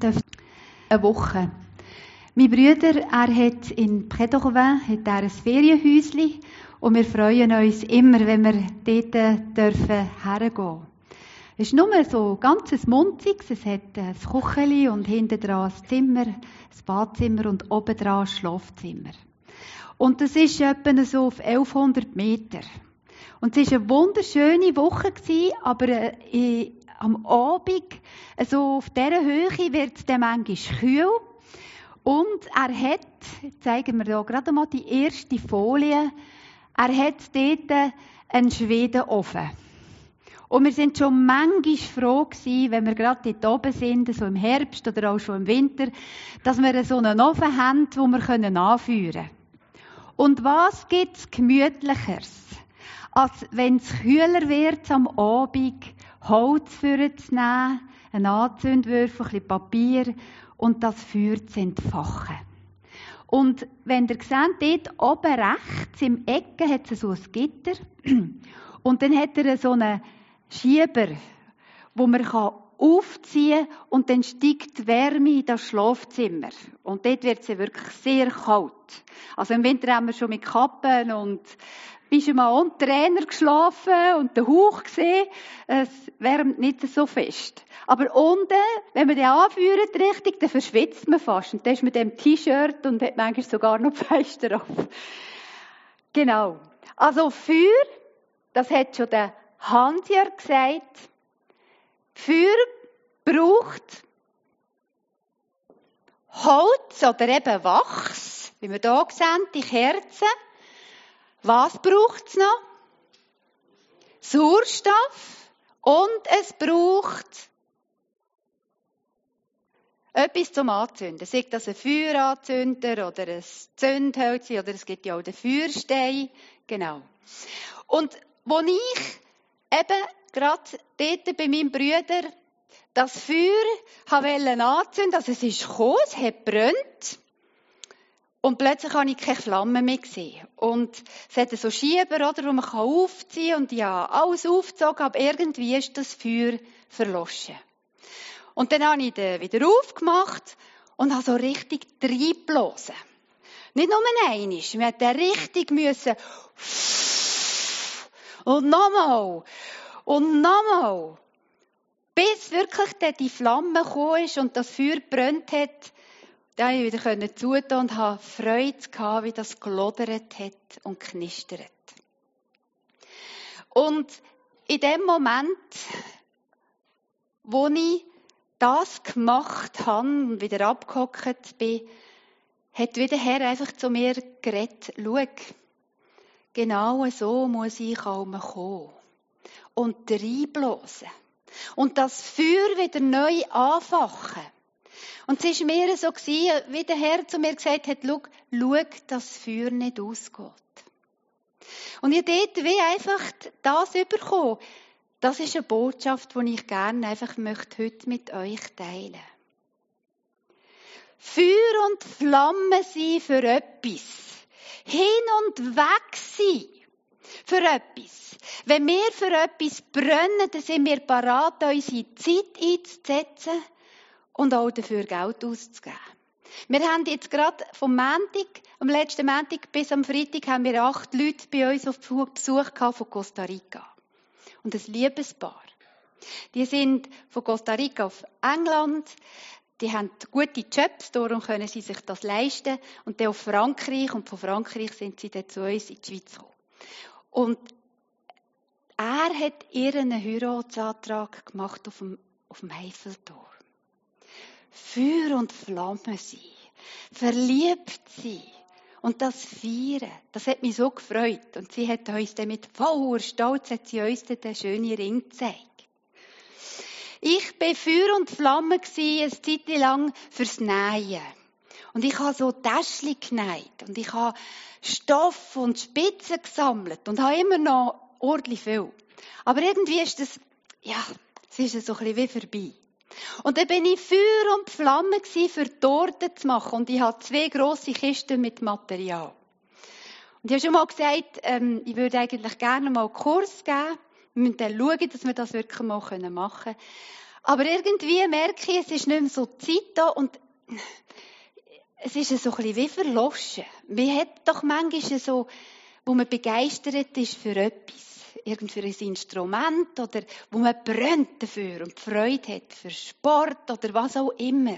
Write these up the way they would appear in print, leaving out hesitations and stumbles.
eine Woche. Mein Bruder, er hat in Près-d'Orvin ein Ferienhäuschen und wir freuen uns immer, wenn wir dort hergehen dürfen. Es ist nur so ganz munziges. Es hat ein Kücheli und hinten dran ein Zimmer, ein Badzimmer und oben dran ein Schlafzimmer. Und das ist etwa so auf 1100 Meter. Und es war eine wunderschöne Woche, aber am Abend, also auf dieser Höhe, wird es dann manchmal kühl. Und er hat, zeigen wir hier gerade mal die erste Folie, er hat dort einen Schwedenofen. Und wir sind schon manchmal froh gewesen, wenn wir gerade dort oben sind, so im Herbst oder auch schon im Winter, dass wir so einen Ofen haben, den wir anführen können. Und was gibt es Gemütlicheres, als wenn es kühler wird am Abend, Holz vorzunehmen, einen Anzündwürfel, ein bisschen Papier und das Feuer zu entfachen. Und wenn ihr seht, dort oben rechts im Ecke hat es so ein Gitter und dann hat er so einen Schieber, wo man aufziehen kann und dann steigt die Wärme in das Schlafzimmer. Und dort wird es wirklich sehr kalt. Also im Winter haben wir schon mit Kappen und Pyjama und Trainer geschlafen und den Hauch gesehen. Es wärmt nicht so fest. Aber unten, wenn man den anführt richtig, dann verschwitzt man fast. Und dann ist man mit dem T-Shirt und hat manchmal sogar noch Feister drauf. Genau. Also Feuer, das hat schon der Hansjörg gesagt, Feuer braucht Holz oder eben Wachs, wie wir hier sehen, die Kerzen. Was braucht es noch? Sauerstoff und es braucht etwas zum Anzünden. Sei das ein Feueranzünder oder ein Zündhölzchen oder es gibt ja auch den Feuerstein. Genau. Und wo ich eben gerade dort bei meinem Bruder das Feuer anzünden, also es ist gekommen, es hat gebrannt. Und plötzlich habe ich keine Flamme mehr gesehen. Und es hat so Schieber, oder, wo man aufziehen kann. Und ja, alles aufgezogen, aber irgendwie ist das Feuer verloschen. Und dann habe ich den wieder aufgemacht und habe so richtig reingeblasen. Nicht nur einmal. Wir mussten richtig und nochmal. Und nochmal. Bis wirklich dann die Flamme gekommen ist und das Feuer gebrannt hat. Da konnte ich wieder zutun und hatte Freude gehabt, wie das gelodert hat und knistert. Und in dem Moment, wo ich das gemacht habe und wieder abgehockt bin, hat wieder Herr einfach zu mir geredet, schau, genau so muss ich auch kommen. Und reinblasen. Und das Feuer wieder neu anfachen. Und es war mir so, wie der Herr zu mir gesagt hat, schau, dass das Feuer nicht ausgeht. Und ich dort wie einfach das bekommen. Das ist eine Botschaft, die ich gerne einfach möchte heute mit euch teilen. Feuer und Flamme sein für etwas. Hin und weg sein für etwas. Wenn wir für etwas brennen, dann sind wir bereit, unsere Zeit einzusetzen und auch dafür Geld auszugeben. Wir haben jetzt gerade vom Montag, am letzten Montag bis am Freitag, haben wir 8 Leute bei uns auf Besuch gehabt von Costa Rica. Und ein Liebespaar. Die sind von Costa Rica auf England. Die haben gute Jobs, darum können sie sich das leisten. Und dann auf Frankreich. Und von Frankreich sind sie dann zu uns in die Schweiz gekommen. Und er hat ihren Heiratsantrag gemacht auf dem Eiffelturm. Feuer und Flamme sein. Verliebt sein. Und das Feiern, das hat mich so gefreut. Und sie hat uns dann mit voller Stolz hat sie uns dann den schönen Ring gezeigt. Ich war Feuer und Flamme eine Zeit lang fürs Nähen. Und ich habe so Täschchen genäht. Und ich habe Stoff und Spitzen gesammelt. Und habe immer noch ordentlich viel. Aber irgendwie ist das, es ist so ein bisschen wie vorbei. Und dann bin ich Feuer und Flamme für Torten zu machen. Und ich habe 2 grosse Kisten mit Material. Und ich habe schon mal gesagt, ich würde eigentlich gerne mal einen Kurs geben. Wir müssen dann schauen, dass wir das wirklich mal machen können. Aber irgendwie merke ich, es ist nicht mehr so Zeit da und es ist so ein bisschen wie verloschen. Man hat doch manchmal so, wo man begeistert ist für etwas, irgend für ein Instrument oder wo man brennt dafür und Freude hat für Sport oder was auch immer.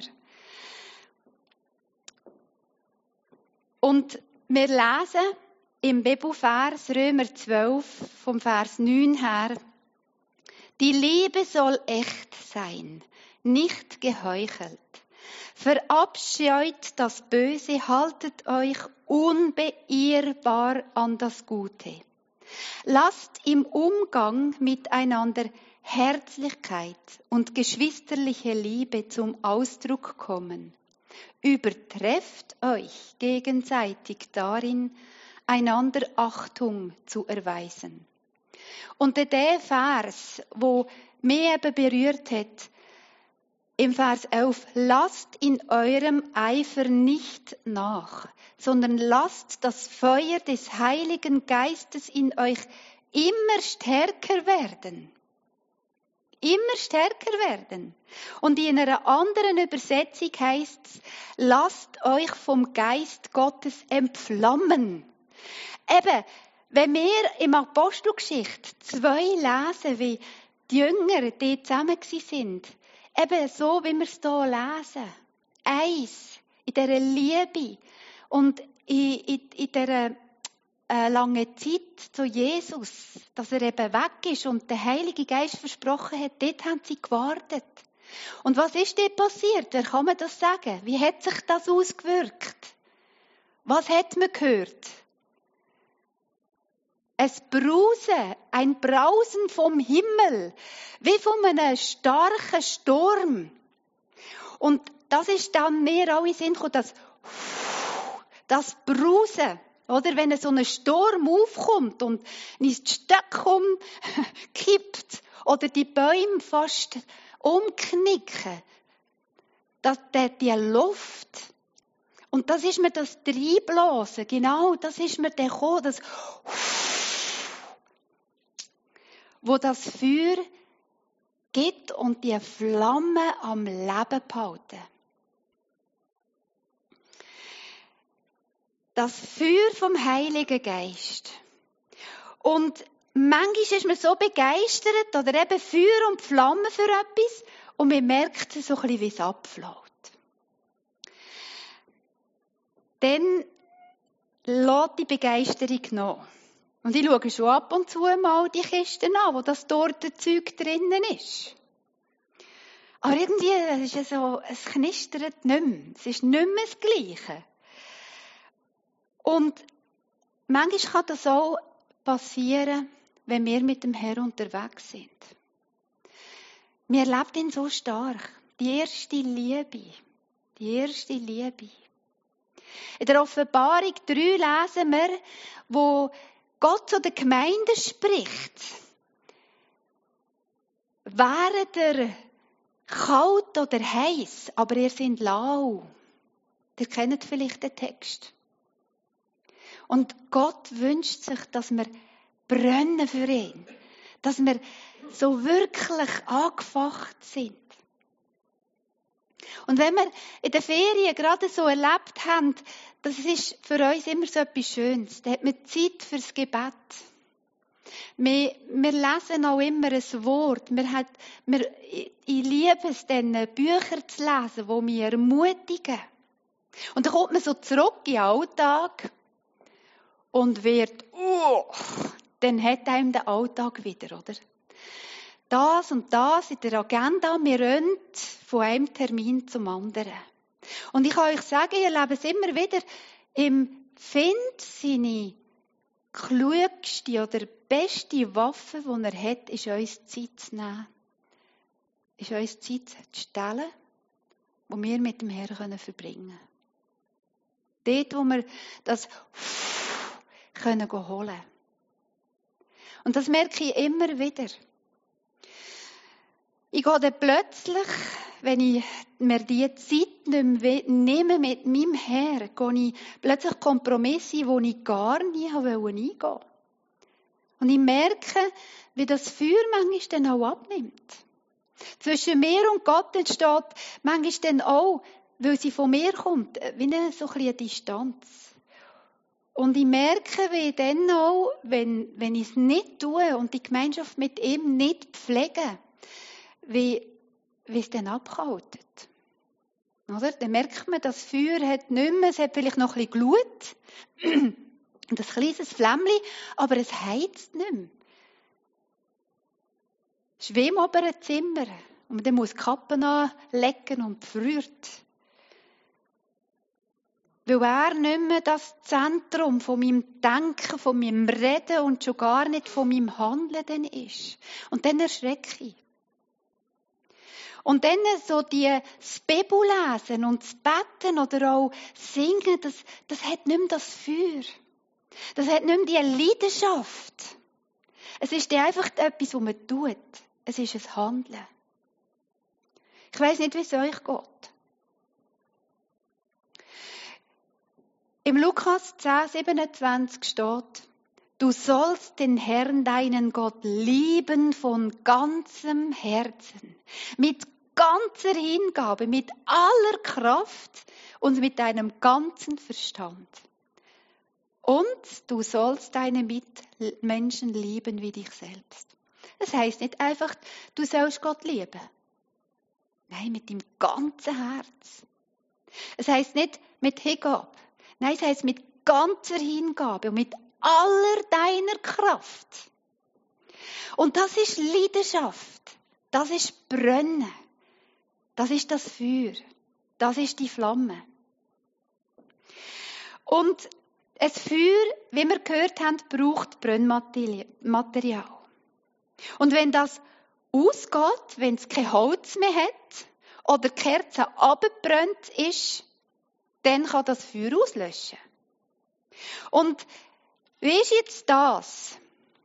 Und wir lesen im Bibelvers Römer 12 vom Vers 9 her: Die Liebe soll echt sein, nicht geheuchelt. Verabscheut das Böse, haltet euch unbeirrbar an das Gute. Lasst im Umgang miteinander Herzlichkeit und geschwisterliche Liebe zum Ausdruck kommen. Übertrefft euch gegenseitig darin, einander Achtung zu erweisen. Und der Vers, wo mich eben berührt hat, im Vers 11, lasst in eurem Eifer nicht nach, sondern lasst das Feuer des Heiligen Geistes in euch immer stärker werden. Immer stärker werden. Und in einer anderen Übersetzung heißt es, lasst euch vom Geist Gottes entflammen. Eben, wenn wir im Apostelgeschichte 2 lesen, wie die Jünger die zusammen sind, eben so, wie wir es hier lesen. Eins, in dieser Liebe und in dieser langen Zeit zu Jesus, dass er eben weg ist und der Heilige Geist versprochen hat, dort haben sie gewartet. Und was ist dort passiert? Wer kann man das sagen? Wie hat sich das ausgewirkt? Was hat man gehört? Ein Brausen vom Himmel, wie von einem starken Sturm. Und das ist dann mir auch in den Sinn gekommen, das Brausen, oder? Wenn so ein Sturm aufkommt und ins Stöck umkippt oder die Bäume fast umknicken, die Luft. Und das ist mir das Reinblasen, genau, das ist mir der gekommen, das wo das Feuer gibt und die Flamme am Leben behalten. Das Feuer vom Heiligen Geist. Und manchmal ist man so begeistert oder eben Feuer und Flamme für etwas und man merkt so ein bisschen, wie es abflaut. Dann lässt die Begeisterung nach. Und ich schaue schon ab und zu mal die Kisten an, wo das Tortenzeug drinnen ist. Aber irgendwie, es ist so, es knistert nicht mehr. Es ist nicht mehr das Gleiche. Und manchmal kann das auch passieren, wenn wir mit dem Herrn unterwegs sind. Wir erleben ihn so stark. Die erste Liebe. Die erste Liebe. In der Offenbarung 3 lesen wir, wo Gott zu der Gemeinde spricht. Wäret ihr kalt oder heiß, aber ihr seid lau. Ihr kennt vielleicht den Text. Und Gott wünscht sich, dass wir brennen für ihn. Dass wir so wirklich angefacht sind. Und wenn wir in den Ferien gerade so erlebt haben, das ist für uns immer so etwas Schönes. Da hat man Zeit fürs Gebet. Wir lesen auch immer ein Wort. Ich liebe es dann, Bücher zu lesen, die mich ermutigen. Und dann kommt man so zurück in den Alltag und wird, dann hat einem der Alltag wieder, oder? Das und das in der Agenda, wir rennen von einem Termin zum anderen. Und ich kann euch sagen, ich erlebe es immer wieder, im Find seine klugste oder beste Waffe, die er hat, ist uns Zeit zu nehmen. Ist uns Zeit zu stellen, die wir mit dem Herrn verbringen können. Dort, wo wir das können holen. Und das merke ich immer wieder. Ich gehe dann plötzlich, wenn ich mir die Zeit nicht mehr nehme mit meinem Herrn, gehe ich plötzlich Kompromisse, die ich gar nie eingehen wollte. Und ich merke, wie das Feuer manchmal dann auch abnimmt. Zwischen mir und Gott entsteht manchmal dann auch, weil sie von mir kommt, wie eine Distanz. Und ich merke, wie dann auch, wenn ich es nicht tue und die Gemeinschaft mit ihm nicht pflege, wie es dann abkaltet. Oder? Dann merkt man, das Feuer hat nicht mehr, es hat vielleicht noch ein bisschen Glut, und ein kleines Flämmchen, aber es heizt nicht mehr. Es ist wie im oberen Zimmer. Und man muss die Kappen anlegen und friert. Weil er nicht mehr das Zentrum von meinem Denken, von meinem Reden und schon gar nicht von meinem Handeln dann ist. Und dann erschrecke ich. Und dann so das Bibellesen und das Beten oder auch Singen, das hat nicht mehr das Feuer. Das hat nicht mehr die Leidenschaft. Es ist einfach etwas, was man tut. Es ist ein Handeln. Ich weiss nicht, wie es euch geht. Im Lukas 10,27 steht, du sollst den Herrn, deinen Gott, lieben von ganzem Herzen, mit ganzer Hingabe, mit aller Kraft und mit deinem ganzen Verstand. Und du sollst deine Mitmenschen lieben wie dich selbst. Das heisst nicht einfach, du sollst Gott lieben. Nein, mit deinem ganzen Herz. Es heisst nicht mit Hingabe. Nein, es heisst mit ganzer Hingabe und mit aller deiner Kraft. Und das ist Leidenschaft. Das ist Brennen. Das ist das Feuer. Das ist die Flamme. Und ein Feuer, wie wir gehört haben, braucht Brennmaterial. Und wenn das ausgeht, wenn es kein Holz mehr hat oder die Kerze abgebrannt ist, dann kann das Feuer auslöschen. Und wie ist jetzt das?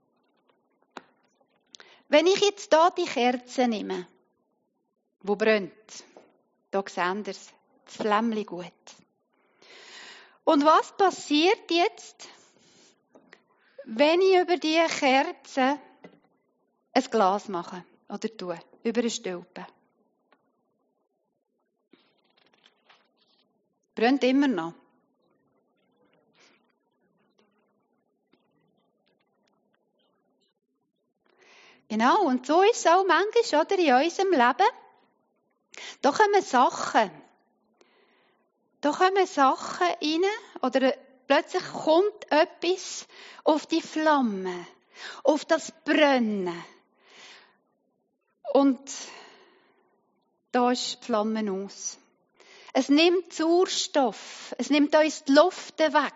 Wenn ich jetzt hier die Kerze nehme, die brennt, da seht ihr es, das Flämmchen gut. Und was passiert jetzt, wenn ich über diese Kerze ein Glas mache oder tue, über eine Stülpe? Brennt immer noch. Genau, und so ist es auch manchmal, oder, in unserem Leben. Da kommen Sachen rein, oder plötzlich kommt etwas auf die Flamme, auf das Brennen. Und da ist die Flamme aus. Es nimmt Sauerstoff, es nimmt uns die Luft weg.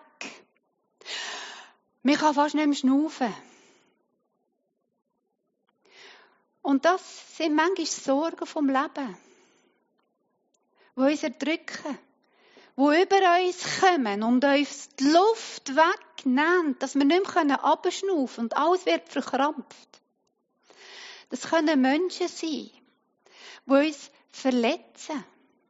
Man kann fast nicht mehr schnaufen. Und das sind manchmal Sorgen vom Leben, die uns erdrücken, die über uns kommen und uns die Luft wegnehmen, dass wir nicht mehr runterschnaufen und alles wird verkrampft. Das können Menschen sein, die uns verletzen,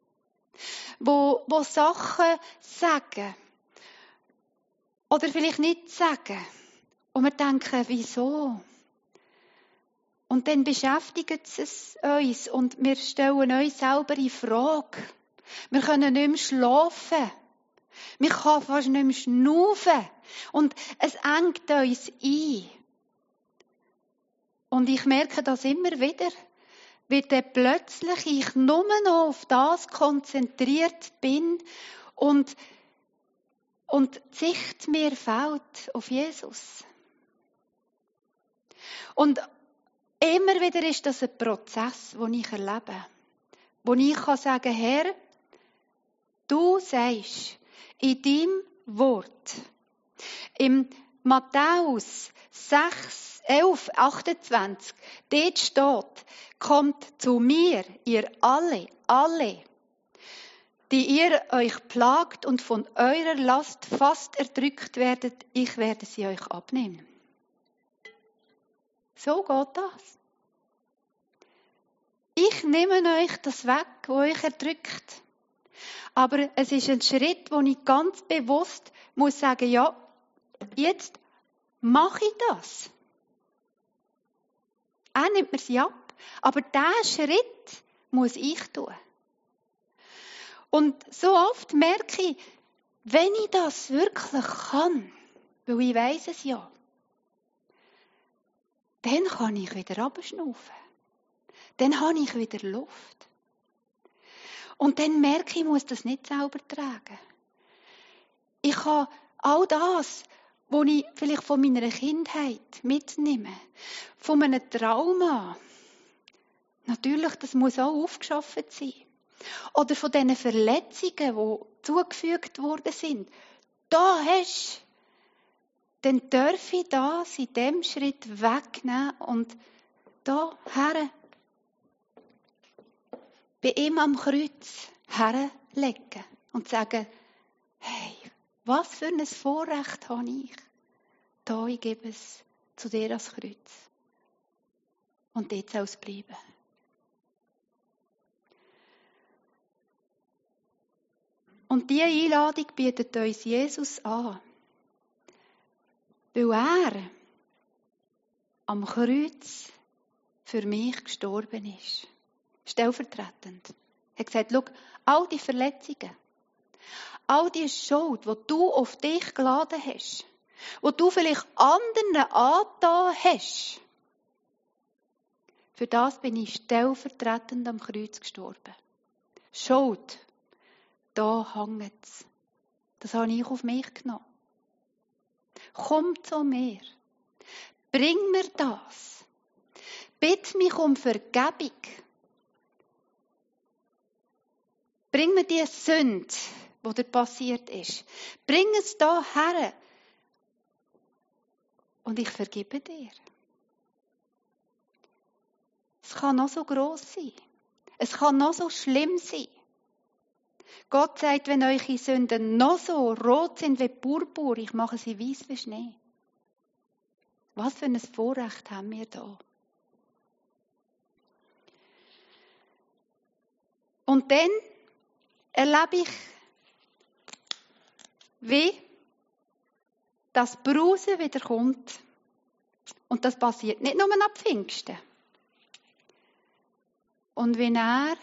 die Sachen sagen oder vielleicht nicht sagen. Und wir denken, wieso? Und dann beschäftigt es uns und wir stellen uns selber in Frage. Wir können nicht mehr schlafen. Wir können fast nicht mehr schnaufen. Und es engt uns ein. Und ich merke das immer wieder, wie dann plötzlich ich nur noch auf das konzentriert bin und die Sicht mir fällt auf Jesus. Und immer wieder ist das ein Prozess, den ich erlebe. Wo ich sagen kann, Herr, du sagst in deinem Wort, im Matthäus 6, 11, 28, dort steht, kommt zu mir, ihr alle, die ihr euch plagt und von eurer Last fast erdrückt werdet, ich werde sie euch abnehmen. So geht das. Ich nehme euch das weg, wo euch erdrückt. Aber es ist ein Schritt, wo ich ganz bewusst muss sagen, ja, jetzt mache ich das. Er nimmt mir sie ab. Aber diesen Schritt muss ich tun. Und so oft merke ich, wenn ich das wirklich kann, weil ich weiss es ja, dann kann ich wieder runterschnaufen. Dann habe ich wieder Luft. Und dann merke ich, ich muss das nicht selber tragen. Ich kann all das, was ich vielleicht von meiner Kindheit mitnehme, von einem Trauma, natürlich, das muss auch aufgeschafft sein. Oder von diesen Verletzungen, die zugefügt worden sind. Da hast du, dann darf ich das in diesem Schritt wegnehmen und da her bei ihm am Kreuz herlegen und sagen, hey, was für ein Vorrecht habe ich? Da, ich gebe es zu dir als Kreuz. Und dort soll es bleiben. Und diese Einladung bietet uns Jesus an. Weil er am Kreuz für mich gestorben ist. Stellvertretend. Er hat gesagt, schau, all die Verletzungen, all die Schuld, die du auf dich geladen hast, die du vielleicht anderen angetan hast, für das bin ich stellvertretend am Kreuz gestorben. Schuld, da hängt es. Das habe ich auf mich genommen. Komm zu mir. Bring mir das. Bitte mich um Vergebung. Bring mir die Sünde, die dir passiert ist. Bring es da her. Und ich vergebe dir. Es kann noch so gross sein. Es kann noch so schlimm sein. Gott sagt, wenn eure Sünden noch so rot sind wie Purpur, ich mache sie weiß wie Schnee. Was für ein Vorrecht haben wir da? Und dann erlebe ich, wie das Brausen wieder kommt. Und das passiert nicht nur ab Pfingsten. Und wenn er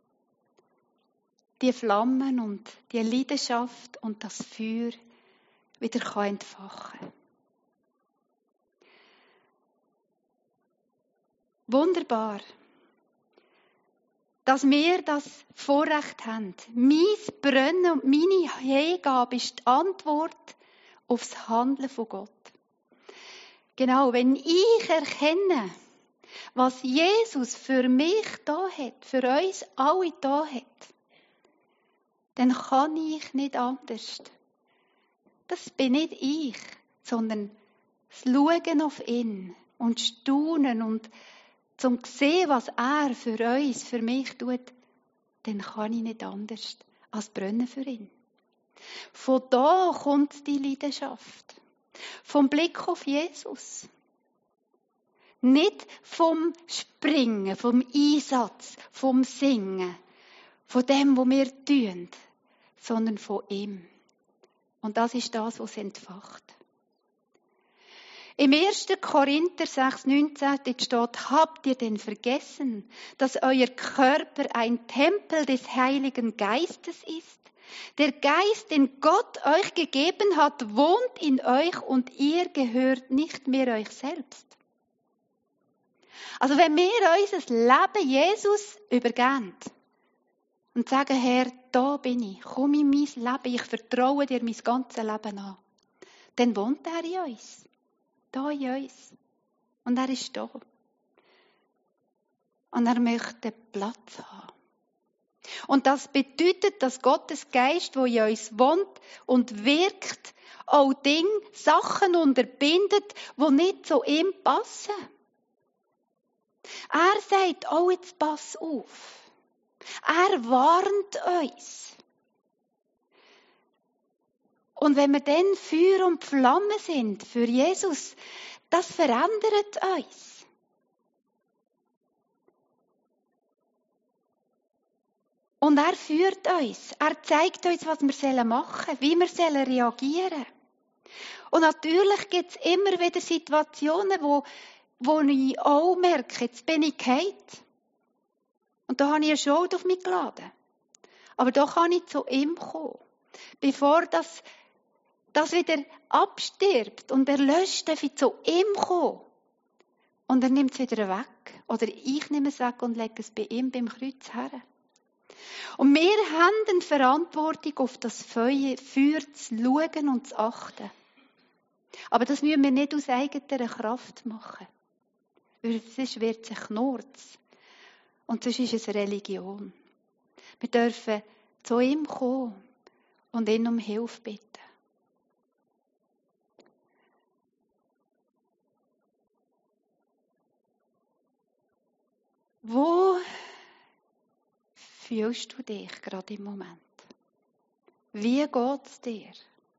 die Flammen und die Leidenschaft und das Feuer wieder entfachen kann. Wunderbar, dass wir das Vorrecht haben. Mein Brennen und meine Hingabe ist die Antwort auf das Handeln von Gott. Genau, wenn ich erkenne, was Jesus für mich da hat, für uns alle da hat, dann kann ich nicht anders. Das bin nicht ich, sondern das Schauen auf ihn und Staunen und zum sehen, was er für uns, für mich tut, dann kann ich nicht anders als brennen für ihn. Von da kommt die Leidenschaft. Vom Blick auf Jesus. Nicht vom Springen, vom Einsatz, vom Singen, von dem, was wir tun, sondern von ihm. Und das ist das, was es entfacht. Im 1. Korinther 6,19 steht, habt ihr denn vergessen, dass euer Körper ein Tempel des Heiligen Geistes ist? Der Geist, den Gott euch gegeben hat, wohnt in euch und ihr gehört nicht mehr euch selbst. Also wenn wir unser Leben Jesus übergeben und sagen, Herr, da bin ich, komm in mein Leben, ich vertraue dir mein ganzes Leben an, dann wohnt er in uns. Da in uns. Und er ist da. Und er möchte Platz haben. Und das bedeutet, dass Gottes Geist, der in uns wohnt und wirkt, auch Dinge, Sachen unterbindet, die nicht zu ihm passen. Er sagt, oh, jetzt pass auf. Er warnt uns. Und wenn wir dann Feuer und Flamme sind für Jesus, das verändert uns. Und er führt uns. Er zeigt uns, was wir machen sollen, wie wir reagieren sollen. Und natürlich gibt es immer wieder Situationen, wo wo ich auch merke, jetzt bin ich gefallen. Und da habe ich eine Schuld auf mich geladen. Aber da kann ich zu ihm kommen. Bevor das wieder abstirbt und erlöscht, darf ich zu ihm kommen. Und er nimmt es wieder weg. Oder ich nehme es weg und lege es bei ihm beim Kreuz her. Und wir haben eine Verantwortung, auf das Feuer zu schauen und zu achten. Aber das müssen wir nicht aus eigener Kraft machen. Weil sonst wird es ein Knurz. Und sonst ist es Religion. Wir dürfen zu ihm kommen und ihn um Hilfe bitten. Wo fühlst du dich gerade im Moment? Wie geht es dir?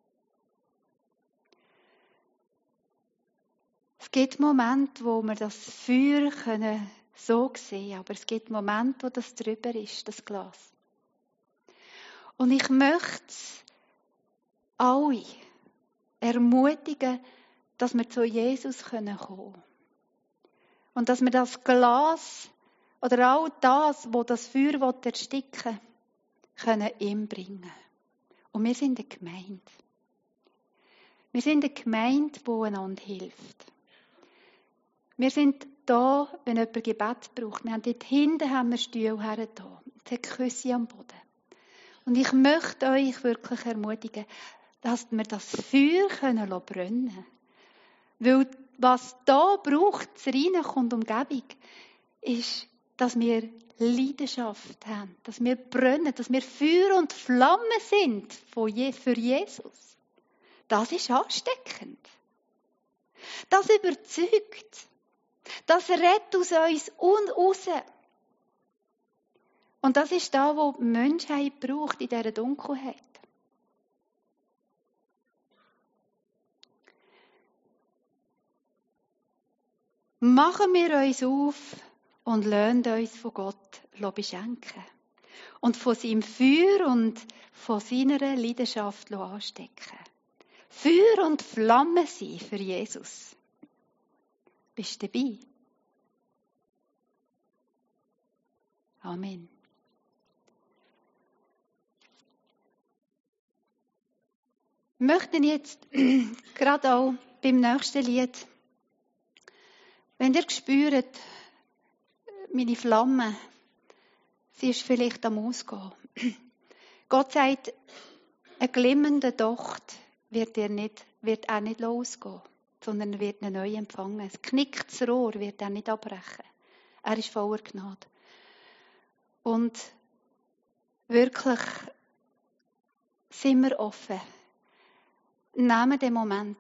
Es gibt Momente, wo wir das Feuer so sehen können, aber es gibt Momente, wo das drüber ist, das Glas. Und ich möchte alle ermutigen, dass wir zu Jesus kommen können. Und dass wir das Glas oder all das, wo das Feuer ersticken will, können ihm bringen. Und wir sind eine Gemeinde. Wir sind eine Gemeinde, die einander hilft. Wir sind da, wenn jemand Gebet braucht. Wir haben dort hinten Stühle her da. Es hat Küsse am Boden. Und ich möchte euch wirklich ermutigen, dass wir das Feuer brennen können. Weil was da braucht, das reinkommt, Umgebung, ist, dass wir Leidenschaft haben, dass wir brennen, dass wir Feuer und Flamme sind für Jesus. Das ist ansteckend. Das überzeugt. Das rettet aus uns und raus. Und das ist da, wo die Menschheit braucht in dieser Dunkelheit. Machen wir uns auf und lasst uns von Gott beschenken. Und von seinem Feuer und von seiner Leidenschaft anstecken. Feuer und Flamme sein für Jesus. Bist du dabei? Amen. Wir möchten jetzt gerade auch beim nächsten Lied, wenn ihr spürt, meine Flamme, sie ist vielleicht am Ausgehen. Gott sagt, ein glimmender Docht wird auch nicht losgehen, sondern wird eine neue empfangen. Ein geknicktes Rohr wird er nicht abbrechen. Er ist voller Gnade. Und wirklich sind wir offen. Nehmen den Moment.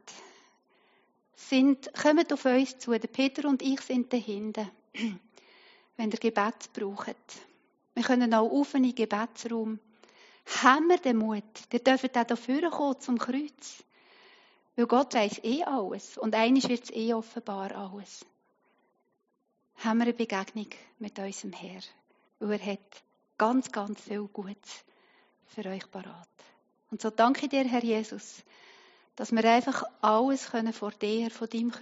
Kommt auf uns zu. Der Peter und ich sind da hinten. Wenn ihr Gebet braucht. Wir können auch auf in den Gebetsraum. Haben wir den Mut. Ihr dürft auch dafür kommen zum Kreuz. Weil Gott weiss alles. Und eines wird es offenbar alles. Haben wir eine Begegnung mit unserem Herr. Weil er hat ganz, ganz viel Gutes für euch parat. Und so danke dir, Herr Jesus, dass wir einfach alles können vor dir, von deinem